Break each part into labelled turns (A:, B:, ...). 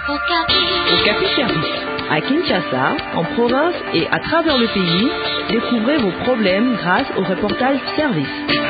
A: Okapi Service. À Kinshasa, en province et à travers le pays, découvrez vos problèmes grâce au reportage service.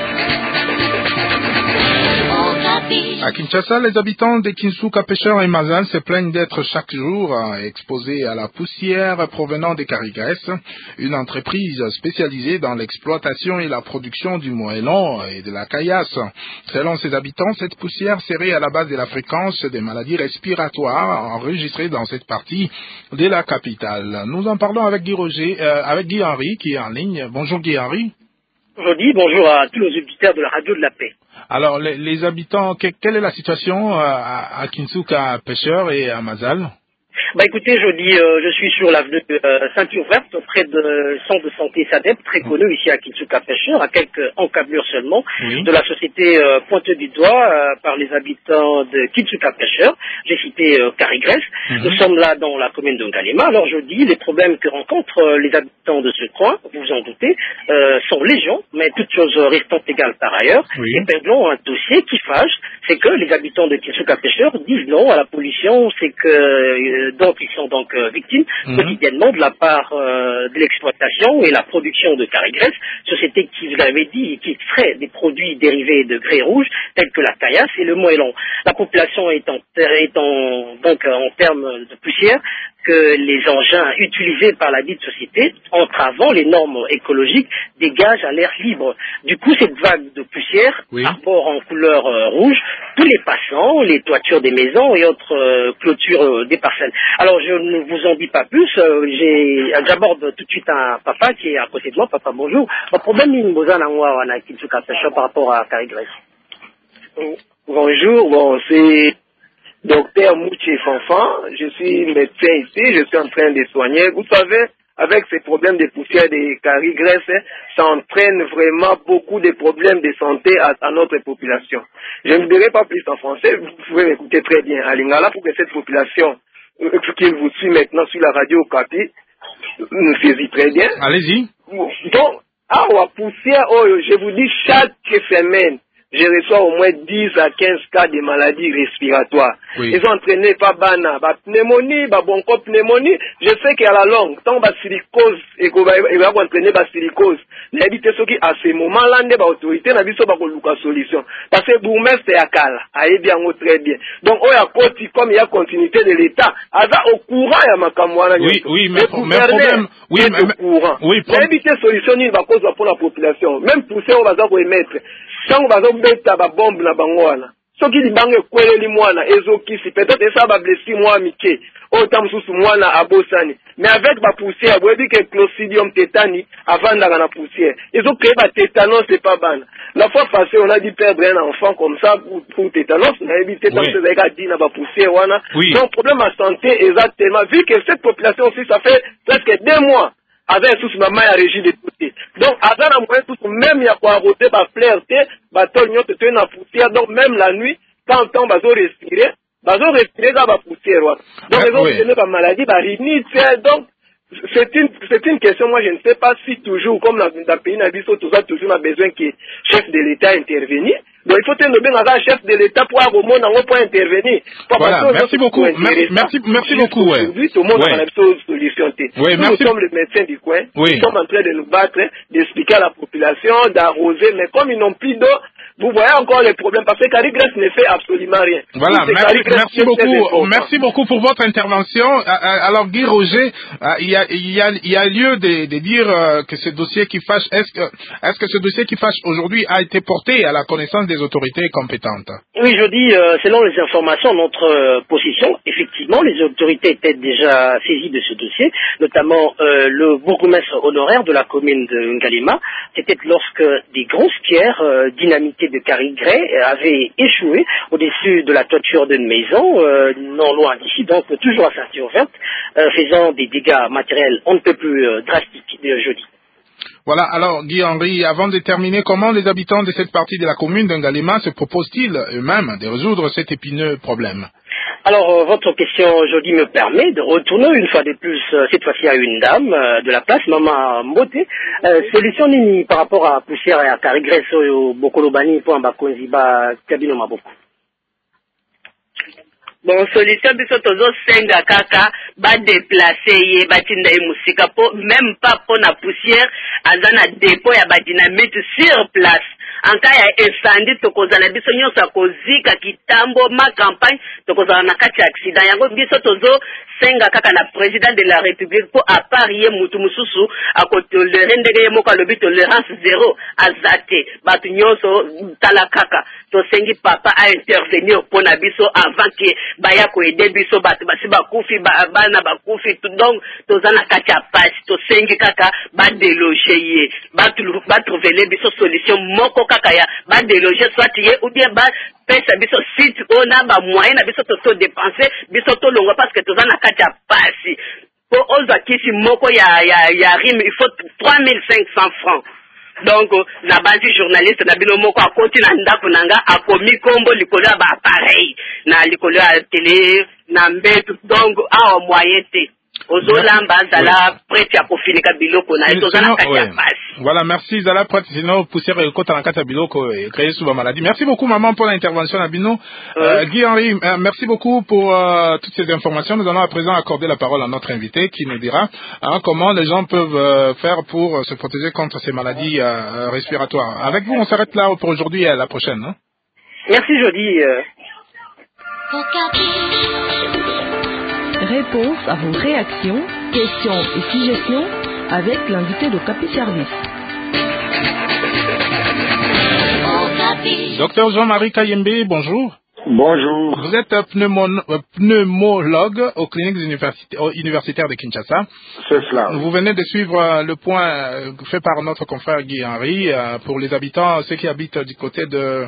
B: À Kinshasa, les habitants de Kinsuka Pêcheurs et Mazal se plaignent d'être chaque jour exposés à la poussière provenant des Carigres, une entreprise spécialisée dans l'exploitation et la production du moellon et de la caillasse. Selon ces habitants, cette poussière serait à la base de la fréquence des maladies respiratoires enregistrées dans cette partie de la capitale. Nous en parlons avec Guy Henry qui est en ligne. Bonjour Guy Henry.
C: Bonjour à tous les auditeurs de la radio de la paix.
B: Alors, les habitants, quelle est la situation à Kinsuka Pêcheurs et à Mazal?
C: Écoutez, je suis sur l'avenue Ceinture Verte, auprès de centre de santé SADEP, très connu ici à Kinsuka Pêcheurs, à quelques encablures seulement, de la société pointée du doigt par les habitants de Kinsuka Pêcheurs. J'ai cité Carigres. Nous sommes là dans la commune de Ngalema. Alors les problèmes que rencontrent les habitants de ce coin, vous vous en doutez, sont légion, mais toutes choses restant égales par ailleurs. Épinglons un dossier qui fâche, c'est que les habitants de Kinsuka Pêcheurs disent non à la pollution, c'est que donc ils sont donc victimes quotidiennement de la part de l'exploitation et la production de Carigres, société qui, vous l'avez dit, qui ferait des produits dérivés de grès rouge tels que la caillasse et le moellon. La population étant donc en termes de poussière que les engins utilisés par la dite société, entravant les normes écologiques, dégagent à l'air libre. Du coup, cette vague de poussière arbore en couleur rouge tous les passants, les toitures des maisons et autres clôtures des parcelles. Alors, je ne vous en dis pas plus. J'aborde tout de suite un papa qui est à côté de moi. Papa, bonjour. Le problème, c'est par rapport à Carigres.
D: Bonjour, c'est Docteur Mouché Fanfan, je suis médecin ici, je suis en train de soigner. Vous savez, avec ces problèmes de poussière des Carigres, ça entraîne vraiment beaucoup de problèmes de santé à notre population. Je ne dirai pas plus en français, vous pouvez m'écouter très bien à Lingala pour que cette population qui vous suit maintenant sur la radio Okapi nous saisit très bien.
B: Allez-y.
D: Donc, la poussière, je vous dis chaque semaine, je reçois au moins 10 à 15 cas de maladies respiratoires. Ils ont entraîné par pneumonie, pneumonie. Je sais qu'à la longue, tant silicose, et qu'ils vont entraîner silicose. Mais dit ce qui, à ce moment-là, les autorités n'ont pas de solution. Parce que bourgmestre est à Kala, aille bien, très bien. Donc, comme il y a continuité de l'État, au courant, il y a ma camarade.
B: Mais problème,
D: au courant. Mais éviter solution, il va cause pour la population. Même pousser, on va émettre. Sango bazobeta ba bombe na bango wana soki libango ekweleli mwana ezokisi peut-être ça va blesser moi mike otamsusu mwana abosani mais avec ba poussière boyebi que Clostridium tetani avandaka na poussière ezokcréer ba tétanos c'est pas bana. La fois passée on a dit perdre un enfant comme ça pour tétanos na ebi tétanos ezaka dit na ba poussière wana donc problème à santé exactement vu que cette population aussi ça fait presque 2 mois avec tous maman à régie de côté. Donc, avant la moyenne, tous même il y a quoi arroser, fleur, tol, te na poussière. Donc, même la nuit, quand on va respirer, dans la poussière. Donc, les autres, pas maladie, rhinite. Donc, c'est une question, moi, je ne sais pas si toujours, comme dans le pays, toujours a besoin que le chef de l'État intervienne. Donc, il faut tenir bien un chef de l'État pour avoir au monde pour intervenir.
B: Voilà, merci beaucoup. Merci beaucoup,
D: Aujourd'hui, tout le monde a une solution. Nous sommes les médecins du coin. Nous sommes en train de nous battre, d'expliquer à la population, d'arroser, mais comme ils n'ont plus d'eau, vous voyez encore les problèmes, parce que Carigres ne fait absolument rien.
B: Voilà, merci beaucoup pour votre intervention. Alors, Guy Roger, il y a lieu de dire que ce dossier qui fâche, est-ce que ce dossier qui fâche aujourd'hui a été porté à la connaissance des autorités compétentes?
C: Oui, je dis, selon les informations, notre position, effectivement, les autorités étaient déjà saisies de ce dossier, notamment le bourgmestre honoraire de la commune de Ngalema. C'était lorsque des grosses pierres dynamitées de Carigres avaient échoué au-dessus de la toiture d'une maison, non loin d'ici, donc toujours à Ceinture Verte, faisant des dégâts matériels on ne peut plus drastiques jeudi.
B: Voilà, alors Guy Henry, avant de terminer, comment les habitants de cette partie de la commune d'Ngalema se proposent-ils eux-mêmes de résoudre cet épineux problème?
C: Alors, votre question aujourd'hui me permet de retourner une fois de plus, cette fois-ci à une dame de la place, Maman Mbote. Solution nini par rapport à poussière et à Carigres au Bokolobani pour Mbakonziba Kabino Maboko. Bon, solution biso tozo senga kaka ba déplacer ye batinda ye musika po même pas pour la poussière azana dépôt ya ba dynamite sur place. En cas ya incendie tokozala biso nyonso kozika kitambo ma campagne tokozala na kati accident yango biso tozo senga kaka na président de la république pour apparier mutu mususu akotolere ndenge ye moko alobi tolérance zéro azate batu nyonso tala kaka to sengi papa a intervenir pour na biso avant que baya ko aider biso batu basi bakufi bana bakufi donc tozana kati ya pasi to sengi kaka ba déloger ye ba trouver biso solution moko kaka ya ba déloger soit ye ou bien ba pesa biso site ona ba moyen na biso to dépenser biso to longo parce que tozana kati ya pasi pour oza kisi moko ya rime il faut 3500 francs. Donc na basi journaliste na bino moko akoti na ndako nanga akomi kombo likolo ya ba appareil na likolo ya télé na mbetu donc a moyen te ozolamba zala prête à kofinika biloko na tozana kati ya pasi.
B: Voilà, merci Zala prête sinon poussière et kota na kati ya biloko et créer sous maladie. Merci beaucoup maman pour l'intervention à Bino. Guy Henri, merci beaucoup pour toutes ces informations. Nous allons à présent accorder la parole à notre invité qui nous dira comment les gens peuvent faire pour se protéger contre ces maladies respiratoires. Avec vous, on s'arrête là pour aujourd'hui et à la prochaine. Hein?
C: Merci Jody.
A: Réponse à vos réactions, questions et suggestions avec l'invité de Capi Service.
B: Docteur Jean-Marie Kayembe, bonjour.
E: Bonjour.
B: Vous êtes pneumologue aux cliniques universitaires de Kinshasa.
E: C'est cela.
B: Vous venez de suivre le point fait par notre confrère Guy Henri pour les habitants, ceux qui habitent du côté de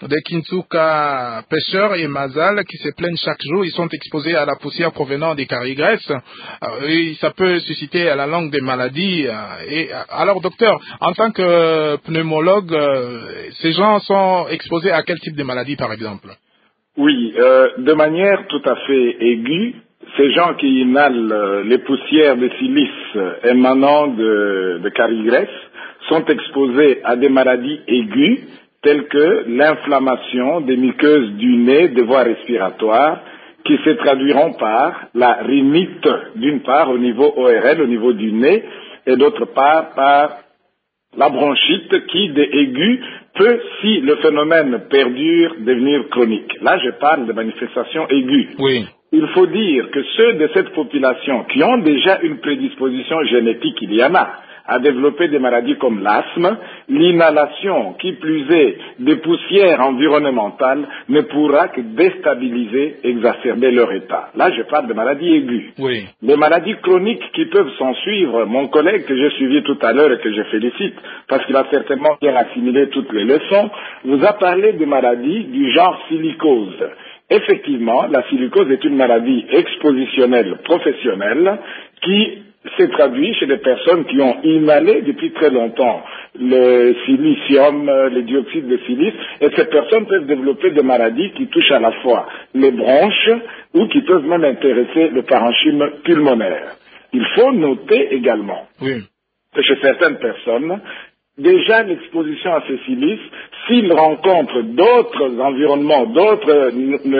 B: Kinsuka, Pêcheurs et Mazal, qui se plaignent chaque jour. Ils sont exposés à la poussière provenant des carigresses. Et ça peut susciter à la longue des maladies. Alors, docteur, en tant que pneumologue, ces gens sont exposés à quel type de maladie, par exemple?
E: Oui, de manière tout à fait aiguë, ces gens qui inhalent les poussières de silice émanant de carigresses sont exposés à des maladies aiguës telles que l'inflammation des muqueuses du nez, des voies respiratoires, qui se traduiront par la rhinite, d'une part au niveau ORL, au niveau du nez, et d'autre part par la bronchite qui, d'aigu, peut, si le phénomène perdure, devenir chronique. Là, je parle de manifestations aiguës.
B: Oui.
E: Il faut dire que ceux de cette population qui ont déjà une prédisposition génétique, il y en a, à développer des maladies comme l'asthme, l'inhalation, qui plus est, des poussières environnementales, ne pourra que déstabiliser, exacerber leur état. Là, je parle de maladies aiguës.
B: Oui.
E: Les maladies chroniques qui peuvent s'en suivre, mon collègue que j'ai suivi tout à l'heure et que je félicite, parce qu'il a certainement bien assimilé toutes les leçons, vous a parlé de maladies du genre silicose. Effectivement, la silicose est une maladie expositionnelle professionnelle qui se traduit chez des personnes qui ont inhalé depuis très longtemps le silicium, les dioxydes de silice, et ces personnes peuvent développer des maladies qui touchent à la fois les bronches ou qui peuvent même intéresser le parenchyme pulmonaire. Il faut noter également que chez certaines personnes, déjà l'exposition à ces silices, s'ils rencontrent d'autres environnements, d'autres,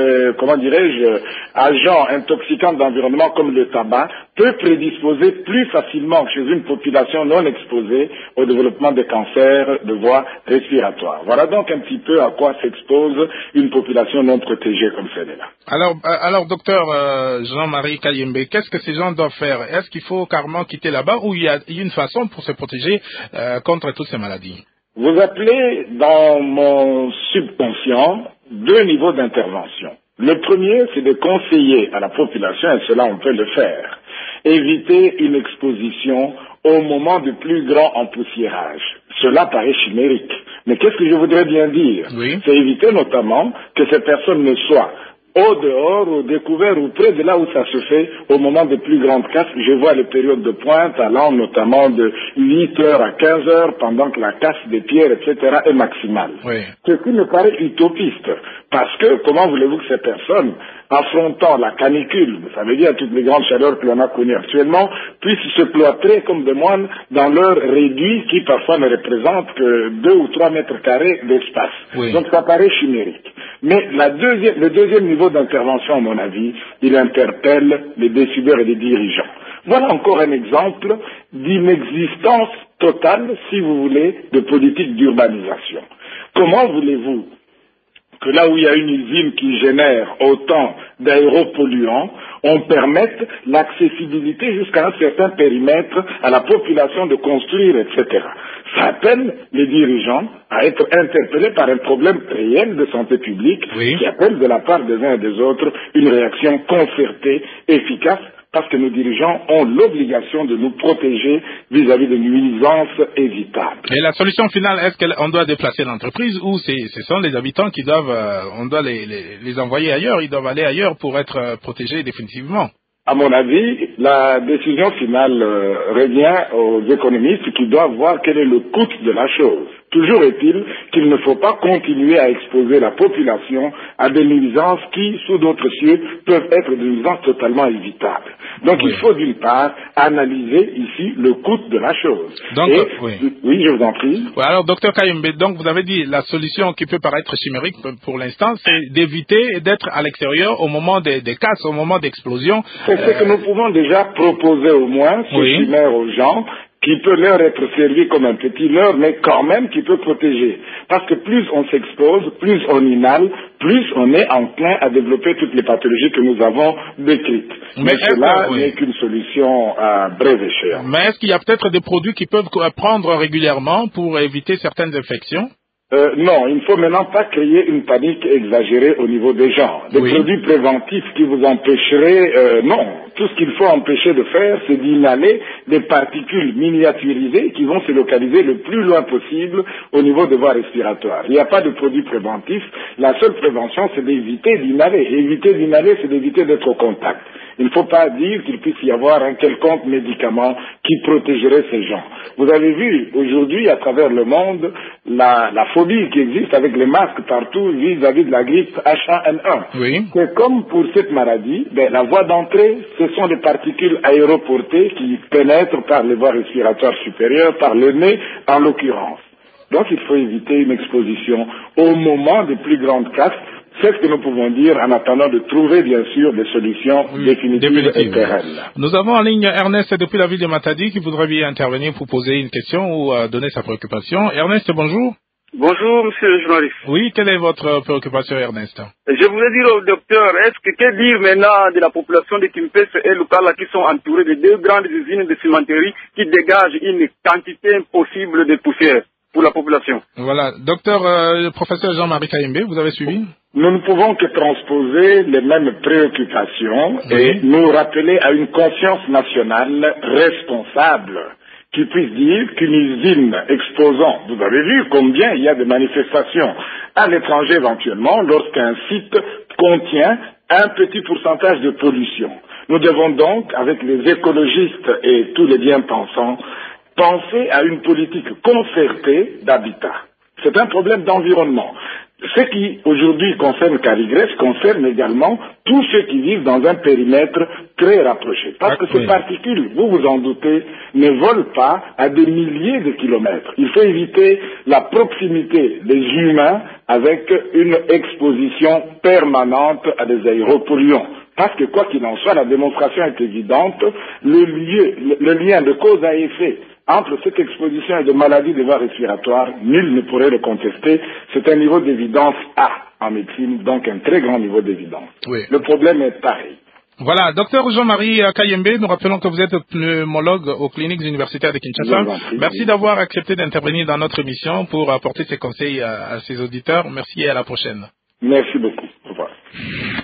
E: agents intoxicants d'environnement comme le tabac, peut prédisposer plus facilement que chez une population non exposée au développement des cancers de voies respiratoires. Voilà donc un petit peu à quoi s'expose une population non protégée comme celle-là.
B: Alors, docteur Jean-Marie Kayembe, qu'est-ce que ces gens doivent faire? Est-ce qu'il faut carrément quitter là-bas ou il y a une façon pour se protéger contre toutes ces maladies?
E: Vous appelez dans mon subconscient deux niveaux d'intervention. Le premier, c'est de conseiller à la population, et cela on peut le faire, éviter une exposition au moment du plus grand empoussiérage. Cela paraît chimérique. Mais qu'est-ce que je voudrais bien dire? C'est éviter notamment que ces personnes ne soient au dehors, au découvert ou près de là où ça se fait au moment des plus grandes casses. Je vois les périodes de pointe allant notamment de 8 heures à 15 heures pendant que la casse des pierres, etc. est maximale. Ce qui me paraît utopiste. Parce que, comment voulez-vous que ces personnes affrontant la canicule, ça veut dire toutes les grandes chaleurs que l'on a connues actuellement, puissent se cloîtrer comme des moines dans leur réduit qui parfois ne représente que 2 ou 3 mètres carrés d'espace. Oui. Donc ça paraît chimérique. Mais le deuxième niveau d'intervention, à mon avis, il interpelle les décideurs et les dirigeants. Voilà encore un exemple d'inexistence totale, si vous voulez, de politique d'urbanisation. Comment voulez-vous que là où il y a une usine qui génère autant d'aéropolluants, on permette l'accessibilité jusqu'à un certain périmètre à la population de construire, etc. Ça appelle les dirigeants à être interpellés par un problème réel de santé publique qui appelle de la part des uns et des autres une réaction concertée, efficace, parce que nos dirigeants ont l'obligation de nous protéger vis-à-vis de nuisances évitables.
B: Et la solution finale, est-ce qu'on doit déplacer l'entreprise ou ce sont les habitants qui doivent, on doit les envoyer ailleurs, ils doivent aller ailleurs pour être protégés définitivement?
E: À mon avis, la décision finale revient aux économistes qui doivent voir quel est le coût de la chose. Toujours est-il qu'il ne faut pas continuer à exposer la population à des nuisances qui, sous d'autres cieux, peuvent être des nuisances totalement évitables. Donc il faut d'une part analyser ici le coût de la chose.
B: Donc,
E: oui, je vous en prie.
B: Alors, docteur Kayembe, donc vous avez dit la solution qui peut paraître chimérique pour l'instant, c'est d'éviter d'être à l'extérieur au moment des casses, au moment d'explosion.
E: C'est ce que nous pouvons déjà proposer au moins, ce chimère aux gens, qui peut leur être servi comme un petit leurre, mais quand même qui peut protéger. Parce que plus on s'expose, plus on inhale, plus on est enclin à développer toutes les pathologies que nous avons décrites. Mais cela n'est qu'une solution à brève échéance.
B: Mais est-ce qu'il y a peut-être des produits qui peuvent prendre régulièrement pour éviter certaines infections?
E: Non, il ne faut maintenant pas créer une panique exagérée au niveau des gens. Des produits préventifs qui vous empêcheraient, non. Tout ce qu'il faut empêcher de faire, c'est d'inhaler des particules miniaturisées qui vont se localiser le plus loin possible au niveau de voies respiratoires. Il n'y a pas de produit préventif. La seule prévention, c'est d'éviter d'inhaler. Éviter d'inhaler, c'est d'éviter d'être au contact. Il ne faut pas dire qu'il puisse y avoir un quelconque médicament qui protégerait ces gens. Vous avez vu aujourd'hui à travers le monde la phobie qui existe avec les masques partout vis-à-vis de la grippe H1N1. C'est comme pour cette maladie, la voie d'entrée, ce sont les particules aéroportées qui pénètrent par les voies respiratoires supérieures, par le nez en l'occurrence. Donc il faut éviter une exposition au moment des plus grandes casses. C'est ce que nous pouvons dire en attendant de trouver, bien sûr, des solutions définitives et pérennes.
B: Nous avons en ligne Ernest depuis la ville de Matadi qui voudrait bien intervenir pour poser une question ou donner sa préoccupation. Ernest, bonjour.
F: Bonjour, monsieur le journaliste.
B: Oui, quelle est votre préoccupation, Ernest?
F: Je voulais dire au docteur, que dire maintenant de la population de Kimpes et Lukala qui sont entourés de 2 grandes usines de cimenterie qui dégagent une quantité impossible de poussière pour la population?
B: Voilà. Docteur, professeur Jean-Marie Kayembe, vous avez suivi?
E: Nous ne pouvons que transposer les mêmes préoccupations et nous rappeler à une conscience nationale responsable qui puisse dire qu'une usine exposant, vous avez vu combien il y a de manifestations à l'étranger éventuellement lorsqu'un site contient un petit pourcentage de pollution. Nous devons donc, avec les écologistes et tous les bien-pensants, penser à une politique concertée d'habitat. C'est un problème d'environnement. Ce qui aujourd'hui concerne Carigrèce concerne également tous ceux qui vivent dans un périmètre très rapproché. Parce que ces particules, vous vous en doutez, ne volent pas à des milliers de kilomètres. Il faut éviter la proximité des humains avec une exposition permanente à des aéropolluants. Parce que quoi qu'il en soit, la démonstration est évidente, le lien de cause à effet entre cette exposition et de maladies des voies respiratoires, nul ne pourrait le contester. C'est un niveau d'évidence A en médecine, donc un très grand niveau d'évidence. Le problème est pareil.
B: Voilà, docteur Jean-Marie Kayembe, nous rappelons que vous êtes pneumologue aux cliniques universitaires de Kinshasa. Merci d'avoir accepté d'intervenir dans notre émission pour apporter ses conseils à ses auditeurs. Merci et à la prochaine.
E: Merci beaucoup. Au revoir.